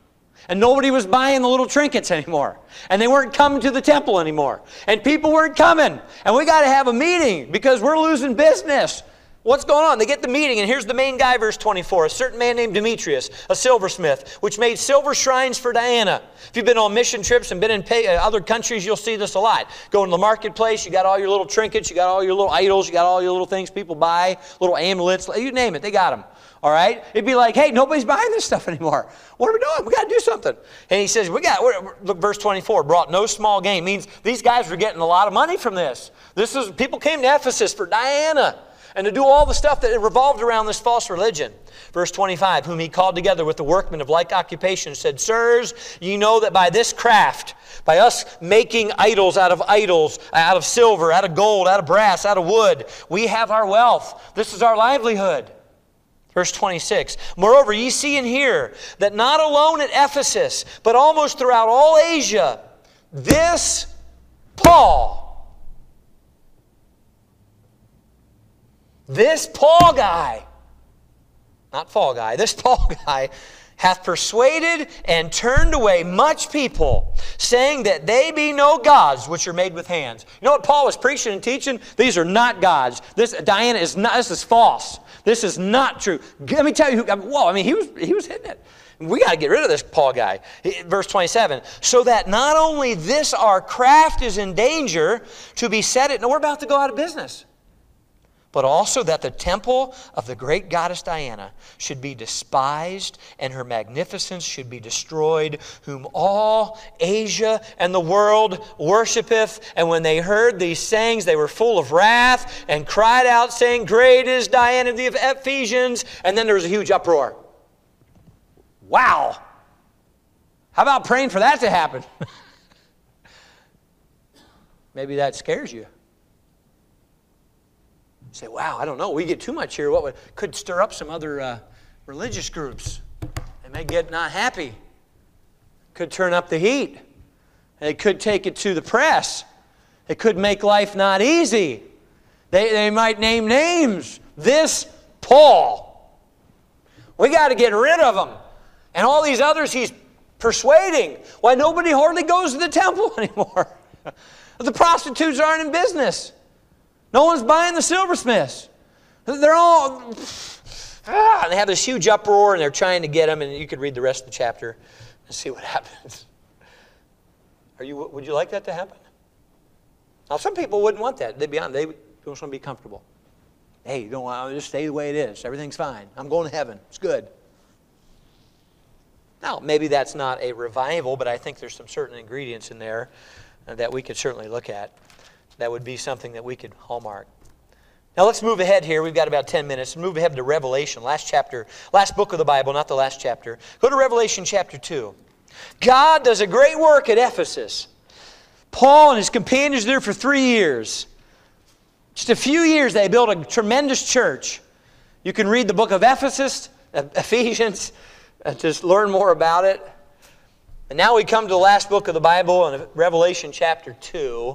[SPEAKER 2] And nobody was buying the little trinkets anymore. And they weren't coming to the temple anymore. And people weren't coming. And we got to have a meeting because we're losing business. What's going on? They get the meeting, and here's the main guy, verse twenty-four. A certain man named Demetrius, a silversmith, which made silver shrines for Diana. If you've been on mission trips and been in pay, uh, other countries, you'll see this a lot. Go into the marketplace, you got all your little trinkets, you got all your little idols, you got all your little things people buy, little amulets, you name it, they got them. All right? It'd be like, hey, nobody's buying this stuff anymore. What are we doing? We got to do something. And he says, we got, we're, look, verse twenty-four, brought no small gain. Means these guys were getting a lot of money from this. This is, people came to Ephesus for Diana and to do all the stuff that revolved around this false religion. Verse twenty-five, whom he called together with the workmen of like occupation, said, sirs, ye know that by this craft, by us making idols out of idols, out of silver, out of gold, out of brass, out of wood, we have our wealth. This is our livelihood. Verse twenty-six, moreover, ye see and hear that not alone at Ephesus, but almost throughout all Asia, this Paul, this Paul guy, not fall guy, this Paul guy hath persuaded and turned away much people, saying that they be no gods which are made with hands. You know what Paul was preaching and teaching? These are not gods. This Diana is not. This is false. This is not true. Let me tell you who. Whoa! I mean, he was he was hitting it. We got to get rid of this Paul guy. Verse twenty-seven. So that not only this our craft is in danger to be set at. No, we're about to go out of business. But also that the temple of the great goddess Diana should be despised and her magnificence should be destroyed, whom all Asia and the world worshipeth. And when they heard these sayings, they were full of wrath and cried out, saying, great is Diana of the Ephesians. And then there was a huge uproar. Wow! How about praying for that to happen? Maybe that scares you. You say, wow, I don't know. We get too much here. What would, could stir up some other uh, religious groups. They may get not happy. Could turn up the heat. They could take it to the press. It could make life not easy. They, they might name names. This Paul. We got to get rid of him. And all these others he's persuading. Why nobody hardly goes to the temple anymore. The prostitutes aren't in business. No one's buying the silversmiths. They're all, ah, they have this huge uproar and they're trying to get them, and you could read the rest of the chapter and see what happens. Are you, would you like that to happen? Now, some people wouldn't want that. They'd be on, they just want to be comfortable. Hey, you don't want to just stay the way it is. Everything's fine. I'm going to heaven. It's good. Now, maybe that's not a revival, but I think there's some certain ingredients in there that we could certainly look at. That would be something that we could hallmark. Now let's move ahead here. We've got about ten minutes. Move ahead to Revelation, last chapter, last book of the Bible, not the last chapter. Go to Revelation chapter two. God does a great work at Ephesus. Paul and his companions there for three years. Just a few years they built a tremendous church. You can read the book of Ephesus, Ephesians, and just learn more about it. And now we come to the last book of the Bible in Revelation chapter two.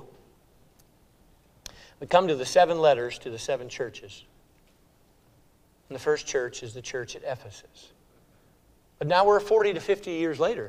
[SPEAKER 2] We come to the seven letters to the seven churches. And the first church is the church at Ephesus. But now we're forty to fifty years later.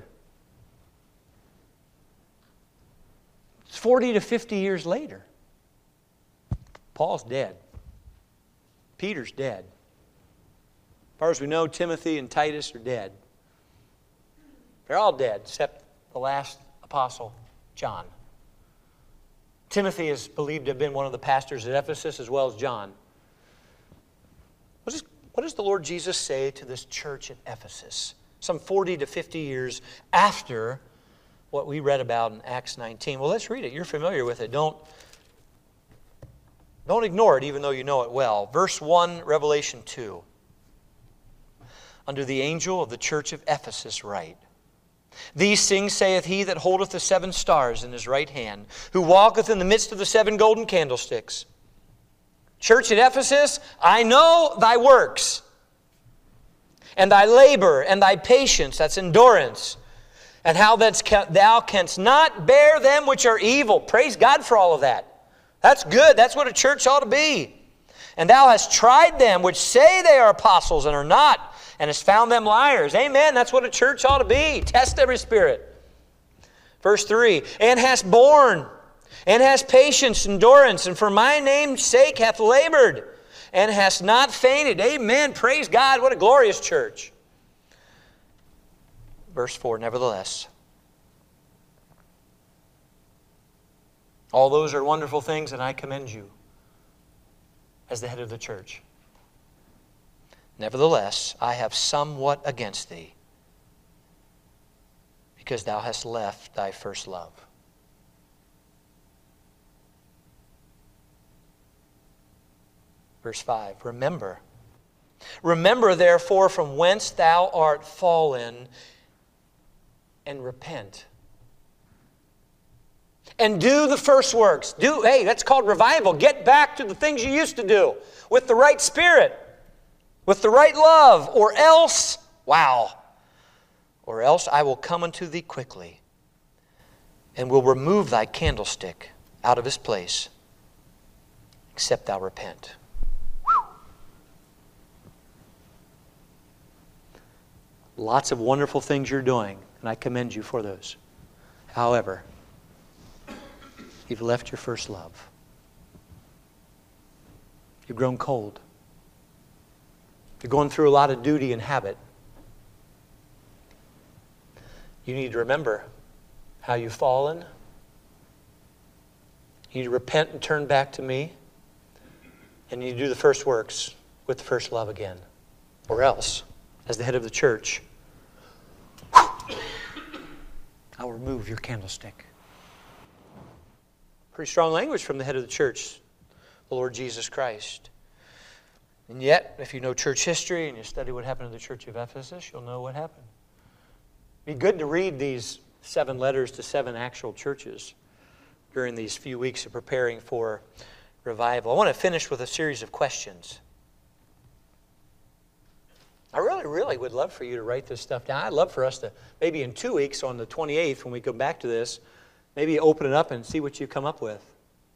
[SPEAKER 2] It's forty to fifty years later. Paul's dead. Peter's dead. As far as we know, Timothy and Titus are dead. They're all dead except the last apostle, John. Timothy is believed to have been one of the pastors at Ephesus as well as John. What does, what does the Lord Jesus say to this church at Ephesus? Some forty to fifty years after what we read about in Acts nineteen. Well, let's read it. You're familiar with it. Don't, don't ignore it even though you know it well. Verse one, Revelation two. Unto the angel of the church of Ephesus write, these things saith he that holdeth the seven stars in his right hand, who walketh in the midst of the seven golden candlesticks. Church at Ephesus, I know thy works, and thy labor, and thy patience, that's endurance, and how that thou canst not bear them which are evil. Praise God for all of that. That's good. That's what a church ought to be. And thou hast tried them which say they are apostles and are not, and hast found them liars. Amen. That's what a church ought to be. Test every spirit. Verse three, and hast borne, and hast patience, endurance, and for my name's sake hath labored, and hast not fainted. Amen. Praise God. What a glorious church. Verse four, nevertheless. All those are wonderful things, and I commend you as the head of the church. Nevertheless, I have somewhat against thee, because thou hast left thy first love. Verse five, remember. Remember, therefore, from whence thou art fallen, and repent. And do the first works. Do, hey, that's called revival. Get back to the things you used to do with the right spirit, with the right love, or else, wow, or else I will come unto thee quickly, and will remove thy candlestick out of his place, except thou repent. Whew. Lots of wonderful things you're doing, and I commend you for those. However, you've left your first love. You've grown cold. You're going through a lot of duty and habit. You need to remember how you've fallen. You need to repent and turn back to me. And you need to do the first works with the first love again. Or else, as the head of the church, I'll remove your candlestick. Pretty strong language from the head of the church, the Lord Jesus Christ. And yet, if you know church history and you study what happened to the church of Ephesus, you'll know what happened. It'd be good to read these seven letters to seven actual churches during these few weeks of preparing for revival. I want to finish with a series of questions. I really, really would love for you to write this stuff down. I'd love for us to, maybe in two weeks on the twenty-eighth, when we come back to this, maybe open it up and see what you come up with.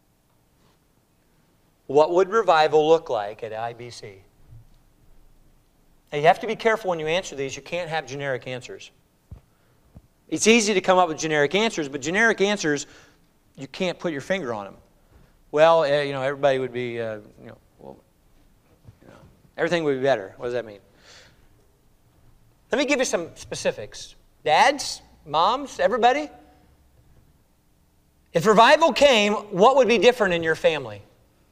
[SPEAKER 2] What would revival look like at I B C? Now, you have to be careful when you answer these. You can't have generic answers. It's easy to come up with generic answers, but generic answers, you can't put your finger on them. Well, uh, you know, everybody would be, uh, you know, well, you know, everything would be better. What does that mean? Let me give you some specifics. Dads, moms, everybody. If revival came, what would be different in your family?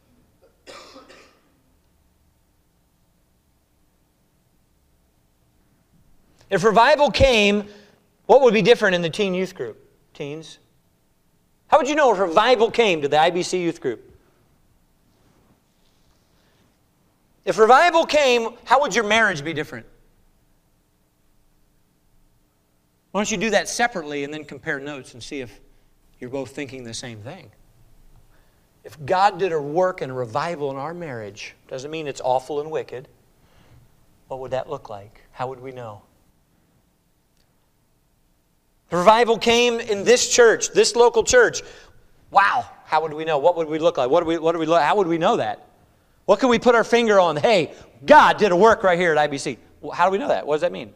[SPEAKER 2] If revival came, what would be different in the teen youth group? Teens? How would you know if revival came to the I B C youth group? If revival came, how would your marriage be different? Why don't you do that separately and then compare notes and see if you're both thinking the same thing? If God did a work and a revival in our marriage, doesn't mean it's awful and wicked. What would that look like? How would we know? If revival came in this church, this local church, wow, how would we know? What would we look like? What do we, what do we look, how would we know that? What can we put our finger on? Hey, God did a work right here at I B C. Well, how do we know that? What does that mean?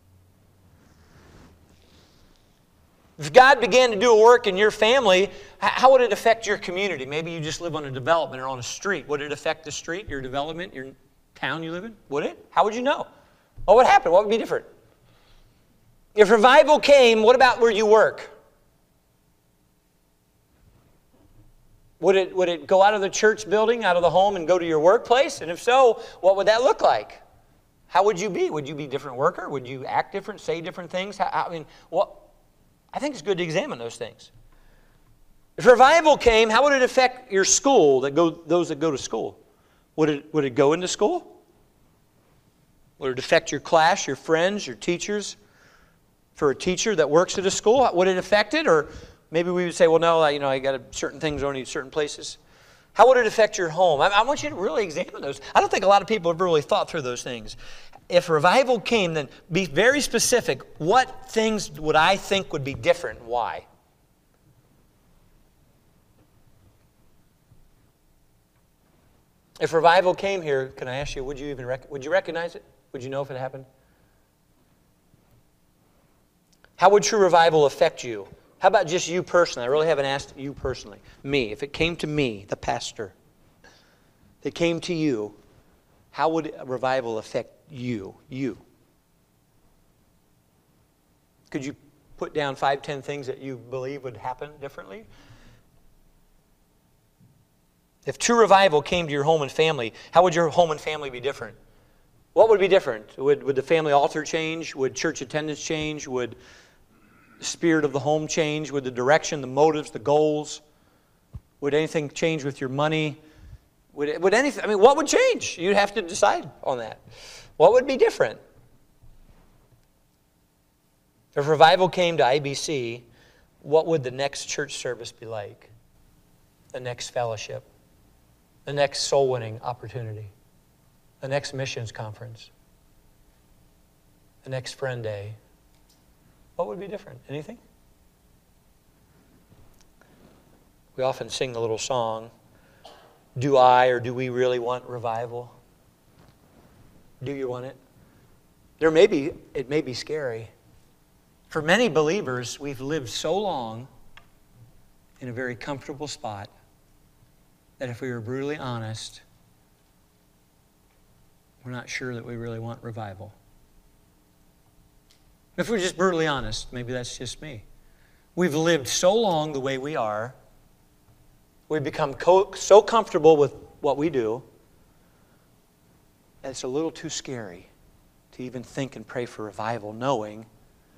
[SPEAKER 2] If God began to do a work in your family, how would it affect your community? Maybe you just live on a development or on a street. Would it affect the street, your development, your town you live in? Would it? How would you know? What would happen? What would be different? If revival came, what about where you work? Would it, would it go out of the church building, out of the home, and go to your workplace? And if so, what would that look like? How would you be? Would you be a different worker? Would you act different, say different things? How, I mean, what? I think it's good to examine those things. If revival came, how would it affect your school, that go, those that go to school? Would it, would it go into school? Would it affect your class, your friends, your teachers? For a teacher that works at a school, would it affect it? Or maybe we would say, well, no, you know, I got certain things only in certain places. How would it affect your home? I, I want you to really examine those. I don't think a lot of people have really thought through those things. If revival came, then be very specific. What things would I think would be different? Why? If revival came here, can I ask you, would you even rec- would you recognize it? Would you know if it happened? How would true revival affect you? How about just you personally? I really haven't asked you personally. Me, if it came to me, the pastor, if it came to you, how would revival affect you? You. Could you put down five, ten things that you believe would happen differently? If true revival came to your home and family, how would your home and family be different? What would be different? Would, would the family altar change? Would church attendance change? Would the spirit of the home change? Would the direction, the motives, the goals? Would anything change with your money? Would, it, would anything, I mean, what would change? You'd have to decide on that. What would be different? If revival came to I B C, what would the next church service be like? The next fellowship? The next soul-winning opportunity? The next missions conference? The next friend day? What would be different? Anything? We often sing the little song, do I or do we really want revival? Do you want it? There may be, it may be scary. For many believers, we've lived so long in a very comfortable spot that if we were brutally honest, we're not sure that we really want revival. If we're just brutally honest, maybe that's just me. We've lived so long the way we are, we've become co- so comfortable with what we do, that it's a little too scary to even think and pray for revival, knowing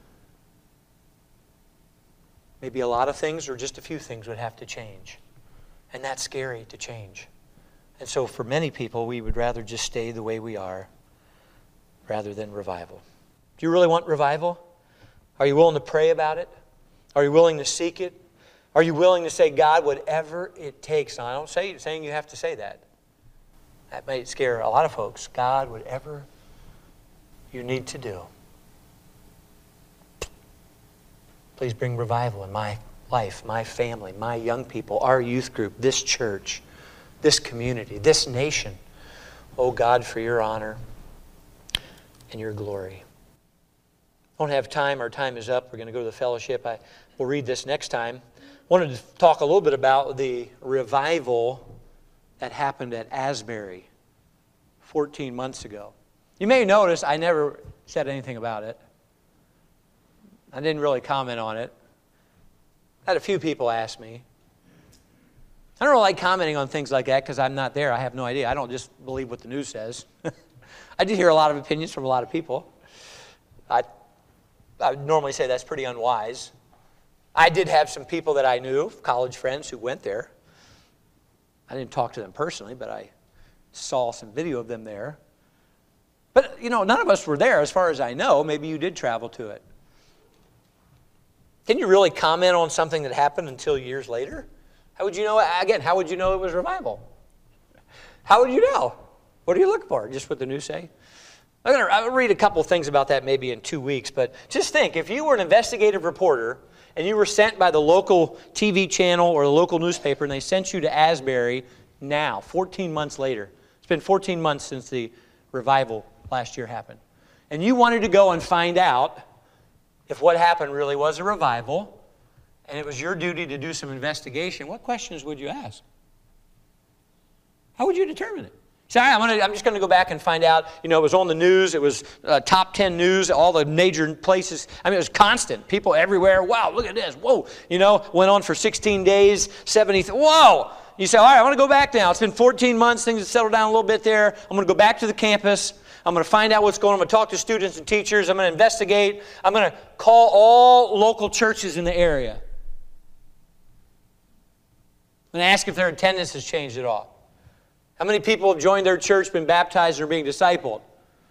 [SPEAKER 2] maybe a lot of things or just a few things would have to change. And that's scary to change. And so for many people, we would rather just stay the way we are rather than revival. Do you really want revival? Are you willing to pray about it? Are you willing to seek it? Are you willing to say, God, whatever it takes? Now, I don't say saying you have to say that. That might scare a lot of folks. God, whatever you need to do, please bring revival in my life, my family, my young people, our youth group, this church, this community, this nation. Oh God, for your honor and your glory. I don't have time. Our time is up. We're going to go to the fellowship. I will read this next time. I wanted to talk a little bit about the revival that happened at Asbury fourteen months ago. You may notice I never said anything about it. I didn't really comment on it. I had a few people ask me. I don't really like commenting on things like that because I'm not there. I have no idea. I don't just believe what the news says. I did hear a lot of opinions from a lot of people. I, I would normally say that's pretty unwise. I did have some people that I knew, college friends, who went there. I didn't talk to them personally, but I saw some video of them there. But, you know, none of us were there as far as I know. Maybe you did travel to it. Can you really comment on something that happened until years later? How would you know, again, how would you know it was revival? How would you know? What are you looking for? Just what the news say? I'm going to I'll read a couple things about that maybe in two weeks, but just think, if you were an investigative reporter and you were sent by the local T V channel or the local newspaper and they sent you to Asbury now, fourteen months later. It's been fourteen months since the revival last year happened. And you wanted to go and find out if what happened really was a revival, and it was your duty to do some investigation, what questions would you ask? How would you determine it? Say, I'm, gonna, I'm just going to go back and find out, you know, it was on the news, it was uh, top ten news, all the major places. I mean, it was constant. People everywhere, wow, look at this, whoa. You know, went on for sixteen days, seventy, whoa. You say, all right, I want to go back now. It's been fourteen months, things have settled down a little bit there. I'm going to go back to the campus. I'm going to find out what's going on. I'm going to talk to students and teachers. I'm going to investigate. I'm going to call all local churches in the area. I'm going to ask if their attendance has changed at all. How many people have joined their church, been baptized, or being discipled?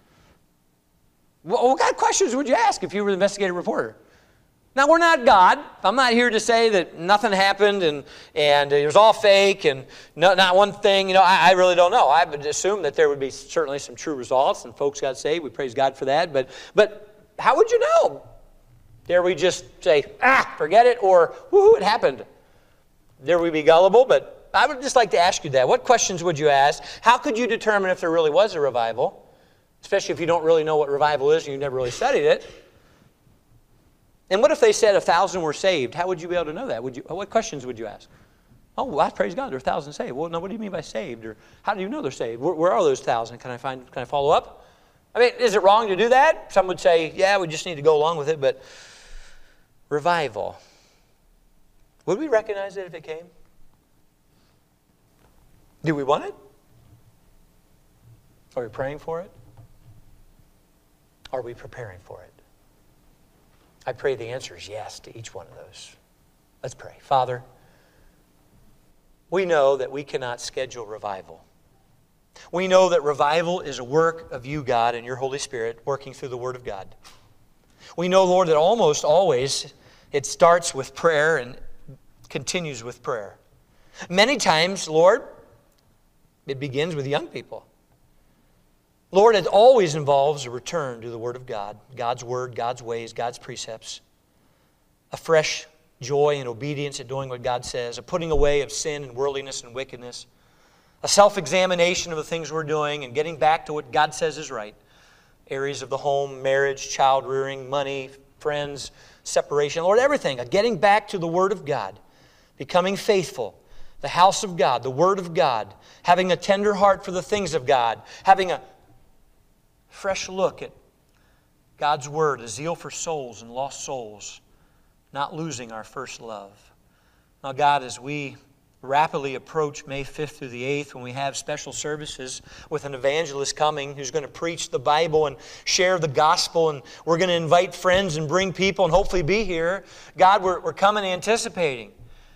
[SPEAKER 2] What kind of questions would you ask if you were an investigative reporter? Now, we're not God. I'm not here to say that nothing happened and, and it was all fake and no, not one thing. You know, I, I really don't know. I would assume that there would be certainly some true results and folks got saved. We praise God for that. But, but how would you know? Dare we just say, ah, forget it, or woohoo, it happened? Dare we be gullible? But I would just like to ask you that. What questions would you ask? How could you determine if there really was a revival? Especially if you don't really know what revival is and you've never really studied it. And what if they said a thousand were saved? How would you be able to know that? Would you, what questions would you ask? Oh, well, praise God, there are a thousand saved. Well, no, what do you mean by saved? Or how do you know they're saved? Where, where are those thousand? Can I find? Can I follow up? I mean, is it wrong to do that? Some would say, yeah, we just need to go along with it. But revival, would we recognize it if it came? Do we want it? Are we praying for it? Are we preparing for it? I pray the answer is yes to each one of those. Let's pray. Father, we know that we cannot schedule revival. We know that revival is a work of you, God, and your Holy Spirit working through the Word of God. We know, Lord, that almost always it starts with prayer and continues with prayer. Many times, Lord, it begins with young people. Lord, it always involves a return to the Word of God, God's Word, God's ways, God's precepts, a fresh joy and obedience at doing what God says, a putting away of sin and worldliness and wickedness, a self-examination of the things we're doing and getting back to what God says is right. Areas of the home, marriage, child rearing, money, friends, separation. Lord, everything. A getting back to the Word of God. Becoming faithful. The house of God. The Word of God. Having a tender heart for the things of God. Having a fresh look at God's Word. A zeal for souls and lost souls. Not losing our first love. Now, God, as we rapidly approach May fifth through the eighth when we have special services with an evangelist coming who's going to preach the Bible and share the gospel, and we're going to invite friends and bring people and hopefully be here. God, we're, we're coming anticipating.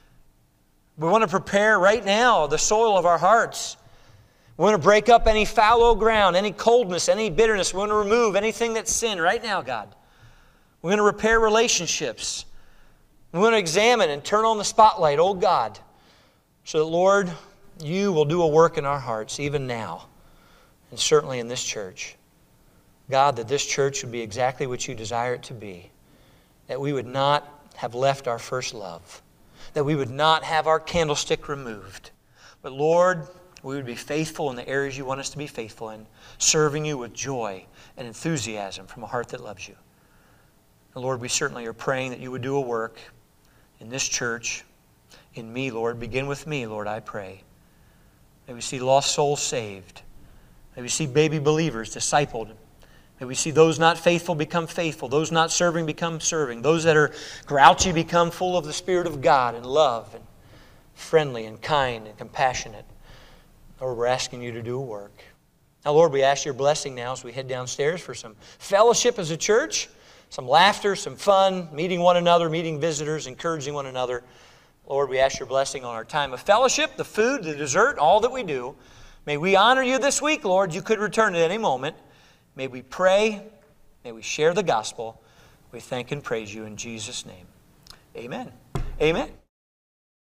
[SPEAKER 2] We want to prepare right now the soil of our hearts. We want to break up any fallow ground, any coldness, any bitterness. We want to remove anything that's sin right now, God. We're going to repair relationships. We want to examine and turn on the spotlight, oh God, so that, Lord, you will do a work in our hearts even now, and certainly in this church. God, that this church would be exactly what you desire it to be, that we would not have left our first love, that we would not have our candlestick removed, but, Lord, we would be faithful in the areas you want us to be faithful in, serving you with joy and enthusiasm from a heart that loves you. And Lord, we certainly are praying that you would do a work in this church, in me, Lord. Begin with me, Lord, I pray. May we see lost souls saved. May we see baby believers discipled. May we see those not faithful become faithful. Those not serving become serving. Those that are grouchy become full of the Spirit of God and love and friendly and kind and compassionate. Lord, we're asking you to do a work. Now, Lord, we ask your blessing now as we head downstairs for some fellowship as a church, some laughter, some fun, meeting one another, meeting visitors, encouraging one another. Lord, we ask your blessing on our time of fellowship, the food, the dessert, all that we do. May we honor you this week, Lord. You could return at any moment. May we pray. May we share the gospel. We thank and praise you in Jesus' name. Amen. Amen.